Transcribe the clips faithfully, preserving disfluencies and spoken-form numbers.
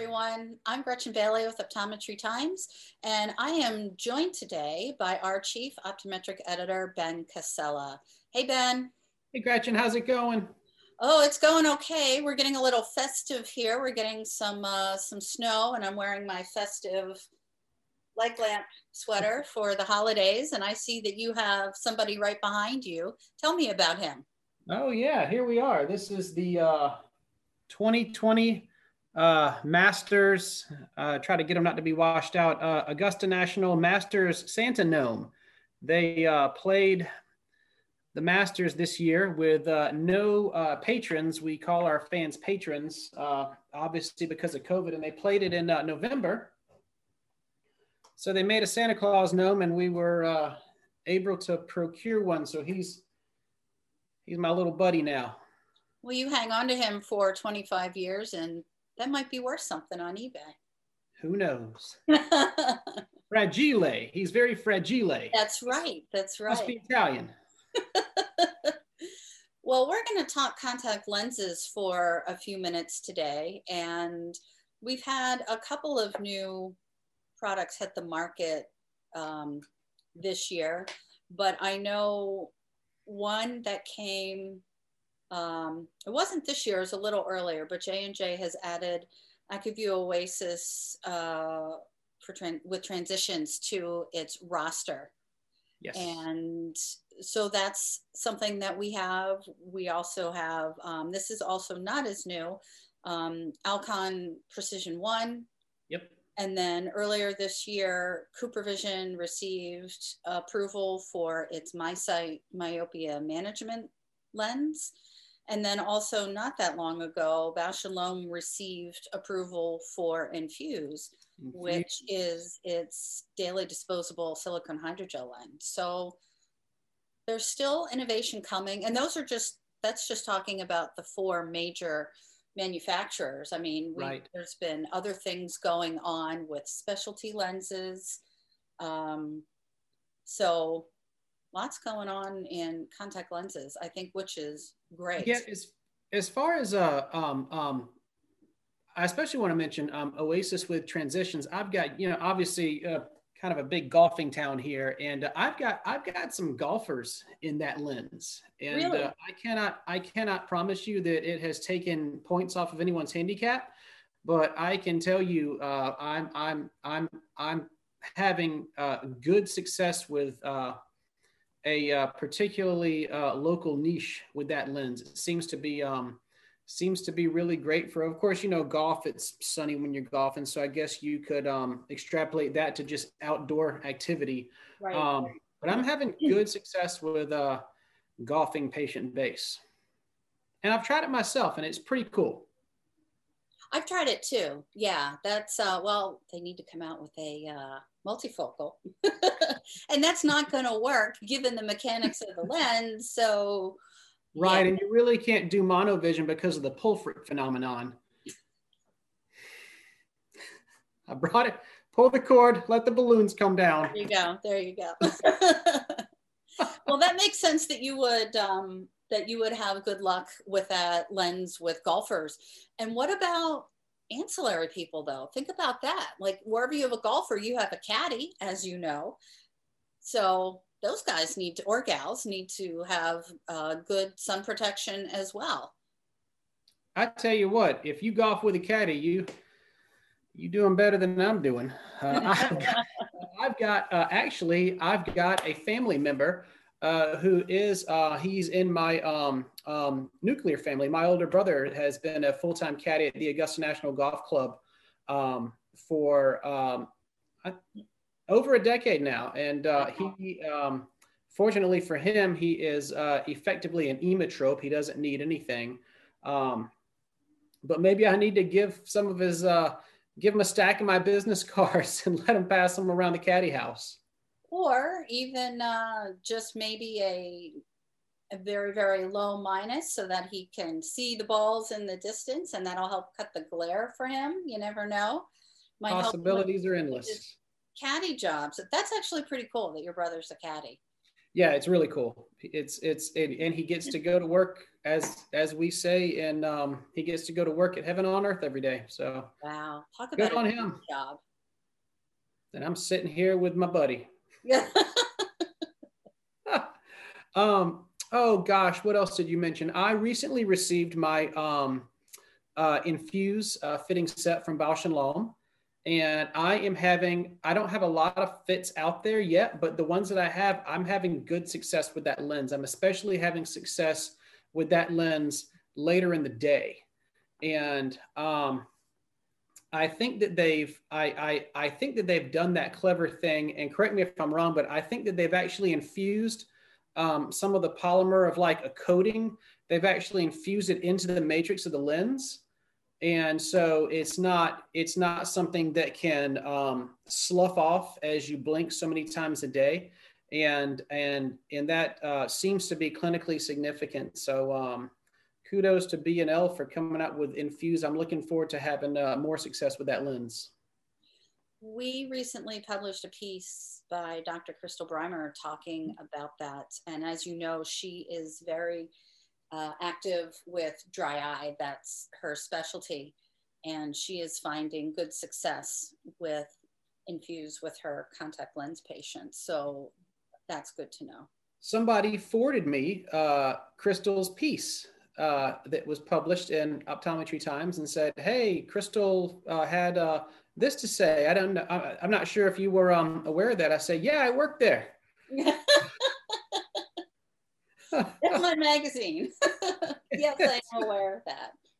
everyone. I'm Gretchen Bailey with Optometry Times, and I am joined today by our Chief Optometric Editor, Ben Casella. Hey, Ben. Hey, Gretchen, how's it going? Oh, it's going okay. We're getting a little festive here. We're getting some uh, some snow, and I'm wearing my festive leg lamp sweater for the holidays, and I see that you have somebody right behind you. Tell me about him. Oh, yeah, here we are. This is the uh, twenty twenty uh, Masters. Uh, try to get them not to be washed out. Uh, Augusta National Masters Santa Gnome. They uh, played the Masters this year with uh, no uh, patrons. We call our fans patrons, uh, obviously because of COVID, and they played it in uh, November. So they made a Santa Claus gnome, and we were uh, able to procure one. So he's he's my little buddy now. Well, you hang on to him for twenty-five years, and that might be worth something on eBay. Who knows? Fragile. He's very fragile. That's right. That's right. Must be Italian. Well, we're going to talk contact lenses for a few minutes today, and we've had a couple of new products hit the market um, this year, but I know one that came, um, it wasn't this year, it was a little earlier, but J and J has added ACUVUE OASYS uh, for tran with transitions to its roster. Yes. And so that's something that we have. We also have, um, this is also not as new, um, Alcon Precision One. Yep. And then earlier this year, CooperVision received approval for its MiSight myopia management lens. And then also not that long ago, Bausch and Lomb received approval for Infuse, Infuse, which is its daily disposable silicone hydrogel lens. So there's still innovation coming. And those are just, that's just talking about the four major manufacturers. I mean, we, right. There's been other things going on with specialty lenses. Um, so lots going on in contact lenses, I think, which is great. Yeah, as, as far as, uh, um, um, I especially want to mention um, OASYS with transitions. I've got, you know, obviously uh, kind of a big golfing town here, and uh, I've got I've got some golfers in that lens, and really? uh, I cannot I cannot promise you that it has taken points off of anyone's handicap, but I can tell you uh, I'm I'm I'm I'm having uh, good success with uh, a uh, particularly uh, local niche with that lens. It seems to be um, seems to be really great for, of course, you know, golf. It's sunny when you're golfing, so I guess you could um, extrapolate that to just outdoor activity. Right. Um, but I'm having good success with uh, golfing patient base, and I've tried it myself, and it's pretty cool. I've tried it too. Yeah, that's uh, well, they need to come out with a uh, multifocal, and that's not going to work given the mechanics of the lens. So, right, yeah. And you really can't do monovision because of the Pulfrit phenomenon. I brought it. Pull the cord. Let the balloons come down. There you go. There you go. Well, that makes sense that you would. Um, that you would have good luck with that lens with golfers. And what about ancillary people though? Think about that. Like wherever you have a golfer, you have a caddy, as you know. So those guys need to, or gals need to have uh, good sun protection as well. I tell you what, if you golf with a caddy, you, you doing better than I'm doing. Uh, I've got, I've got uh, actually, I've got a family member Uh, who is, uh, he's in my um, um, nuclear family. My older brother has been a full-time caddy at the Augusta National Golf Club um, for um, I, over a decade now. And uh, he, um, fortunately for him, he is uh, effectively an emmetrope. He doesn't need anything. Um, but maybe I need to give some of his, uh, give him a stack of my business cards and let him pass them around the caddy house. Or even uh, just maybe a, a very, very low minus so that he can see the balls in the distance, and that'll help cut the glare for him. You never know. Might Possibilities are endless. Caddy jobs. That's actually pretty cool that your brother's a caddy. Yeah, it's really cool. It's it's and, and he gets to go to work as as we say, and um, he gets to go to work at Heaven on Earth every day. So Wow, talk good about a on dream him. job. And I'm sitting here with my buddy. Yeah. um. Oh gosh, what else did you mention? I recently received my um, uh, Infuse uh, fitting set from Bausch and Lomb. And I am having, I don't have a lot of fits out there yet, but the ones that I have, I'm having good success with that lens. I'm especially having success with that lens later in the day. And um, I think that they've, I, I, I think that they've done that clever thing. And correct me if I'm wrong, but I think that they've actually infused um, some of the polymer of like a coating. They've actually infused it into the matrix of the lens. And so it's not it's not something that can um, slough off as you blink so many times a day, and and and that uh, seems to be clinically significant. So um, kudos to B and L for coming out with Infuse. I'm looking forward to having uh, more success with that lens. We recently published a piece by Doctor Crystal Breimer talking about that, and as you know, she is very Uh, active with dry eye. That's her specialty. And she is finding good success with Infuse with her contact lens patients. So that's good to know. Somebody forwarded me uh, Crystal's piece uh, that was published in Optometry Times and said, hey, Crystal uh, had uh, this to say. I don't know. I'm not sure if you were um, aware of that. I said, yeah, I worked there. That's my magazine. Yes, I am aware of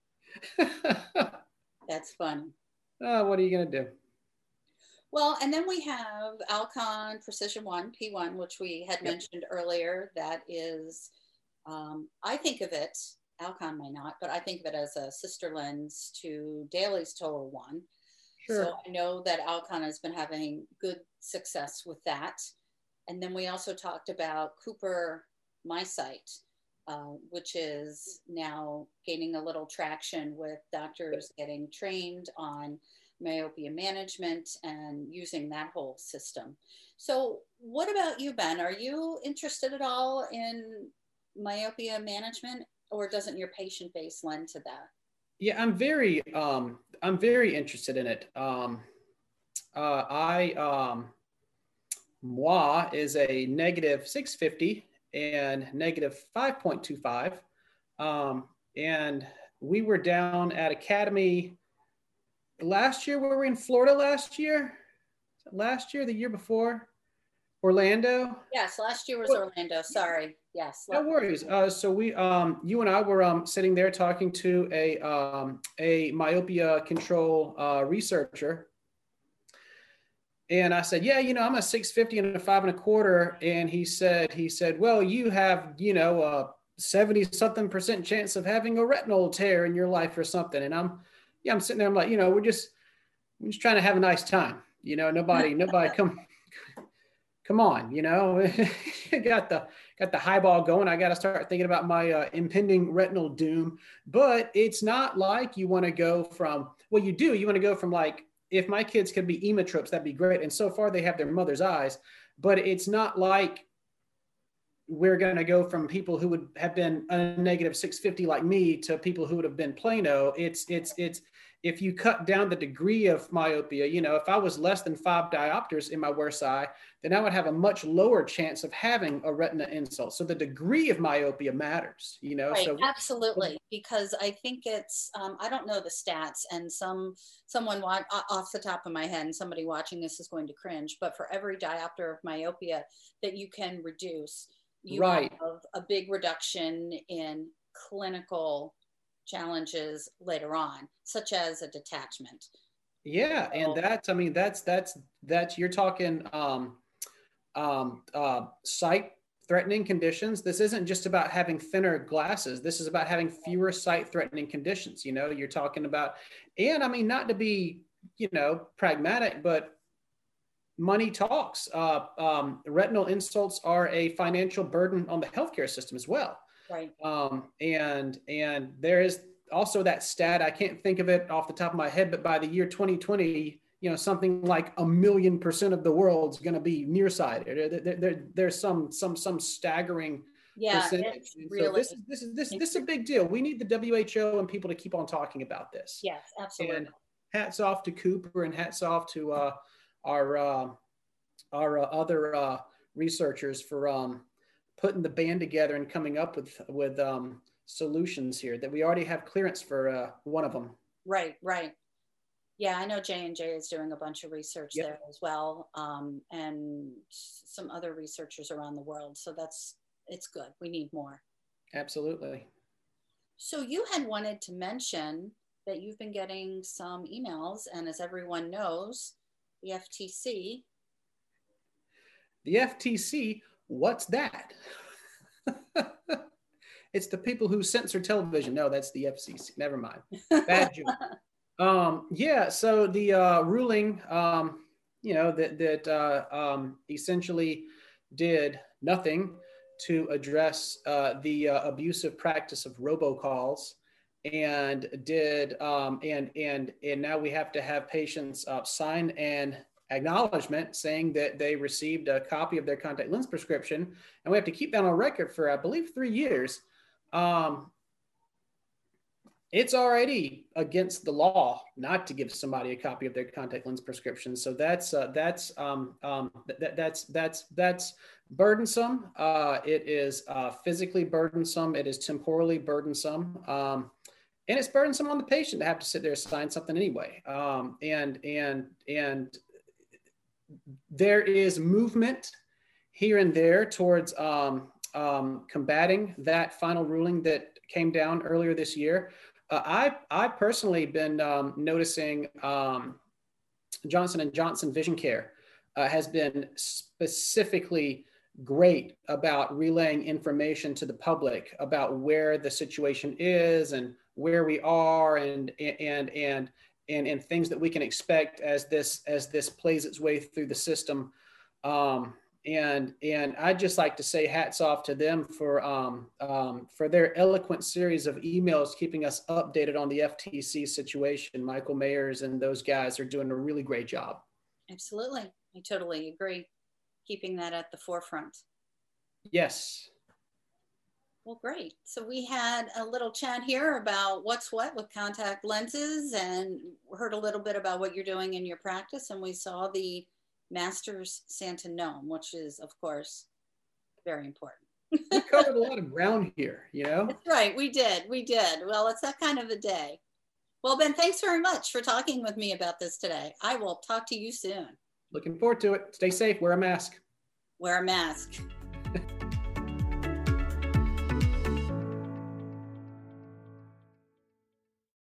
that. That's funny. Uh, what are you going to do? Well, and then we have Alcon Precision One P one, which we had yep. mentioned earlier. That is, um, I think of it, Alcon may not, but I think of it as a sister lens to Dailies Total One. Sure. So I know that Alcon has been having good success with that. And then we also talked about Cooper MiSight, uh, which is now gaining a little traction with doctors getting trained on myopia management and using that whole system. So what about you, Ben? Are you interested at all in myopia management, or doesn't your patient base lend to that? Yeah, I'm very, um, I'm very interested in it. Um, uh, I, um, moi is a negative six fifty and negative five point two five. Um, and we were down at Academy last year. Were we in Florida last year? Last year, the year before? Orlando? Yes, last year was Orlando. Sorry. Yes. No worries. Uh, so we, um, you and I were um, sitting there talking to a, um, a myopia control uh, researcher. And I said, yeah, you know, I'm a six fifty and a five and a quarter. And he said, he said, well, you have, you know, a seventy something percent chance of having a retinal tear in your life or something. And I'm, yeah, I'm sitting there. I'm like, you know, we're just, we're just trying to have a nice time. You know, nobody, nobody come, come on, you know, got the, got the highball going. I got to start thinking about my uh, impending retinal doom, but it's not like you want to go from, well, you do, you want to go from like, if my kids could be emotropes, that'd be great. And so far they have their mother's eyes, but it's not like we're going to go from people who would have been a negative six fifty like me to people who would have been plano. It's, it's, it's, if you cut down the degree of myopia, you know, if I was less than five diopters in my worst eye, then I would have a much lower chance of having a retina insult. So the degree of myopia matters, you know. Right, so absolutely, because I think it's, um, I don't know the stats, and some someone watch, off the top of my head, and somebody watching this is going to cringe, but for every diopter of myopia that you can reduce, you right. have a big reduction in clinical challenges later on, such as a detachment. Yeah, and that's, I mean, that's, that's, that's, you're talking um, um, uh, sight threatening conditions. This isn't just about having thinner glasses. This is about having fewer sight threatening conditions. You know, you're talking about, and I mean, not to be, you know, pragmatic, but money talks. Uh, um, retinal insults are a financial burden on the healthcare system as well. Right. Um, and, and there is also that stat, I can't think of it off the top of my head, but by the year twenty twenty, you know, something like a million percent of the world's going to be nearsighted. There, there, there, there's some some some staggering yeah, percentage. it's And really, so this is this is this this is a big deal. We need the W H O and people to keep on talking about this. yes, absolutely. And hats off to Cooper, and hats off to uh, our uh, our uh, other uh, researchers for um, putting the band together and coming up with with um, solutions here. That we already have clearance for uh, one of them. Right, right. Yeah, I know J and J is doing a bunch of research yep. there as well, um, and some other researchers around the world. So that's, it's good. We need more. Absolutely. So you had wanted to mention that you've been getting some emails, and as everyone knows, the F T C. The F T C, what's that? It's the people who censor television. No, that's the F C C. Never mind. Bad joke. Um, yeah, so the uh, ruling, um, you know, that, that uh, um, essentially did nothing to address uh, the uh, abusive practice of robocalls, and did um, and and and now we have to have patients uh, sign an acknowledgement saying that they received a copy of their contact lens prescription, and we have to keep that on record for, I believe, three years. Um, It's already against the law not to give somebody a copy of their contact lens prescription. So that's uh, that's um, um, that, that's that's that's burdensome. Uh, it is uh, physically burdensome. It is temporally burdensome, um, and it's burdensome on the patient to have to sit there and sign something anyway. Um, and and and there is movement here and there towards um, um, combating that final ruling that came down earlier this year. Uh, I I personally been um, noticing um, Johnson and Johnson Vision Care uh, has been specifically great about relaying information to the public about where the situation is and where we are, and and and and and things that we can expect as this as this plays its way through the system. Um, And, and I'd just like to say hats off to them for, um, um, for their eloquent series of emails keeping us updated on the F T C situation. Michael Mayers and those guys are doing a really great job. Absolutely. I totally agree. Keeping that at the forefront. Yes. Well, great. So we had a little chat here about what's what with contact lenses, and heard a little bit about what you're doing in your practice. And we saw the Masters Santa Gnome, which is, of course, very important. We covered a lot of ground here, you know? That's right. We did. We did. Well, it's that kind of a day. Well, Ben, thanks very much for talking with me about this today. I will talk to you soon. Looking forward to it. Stay safe. Wear a mask. Wear a mask.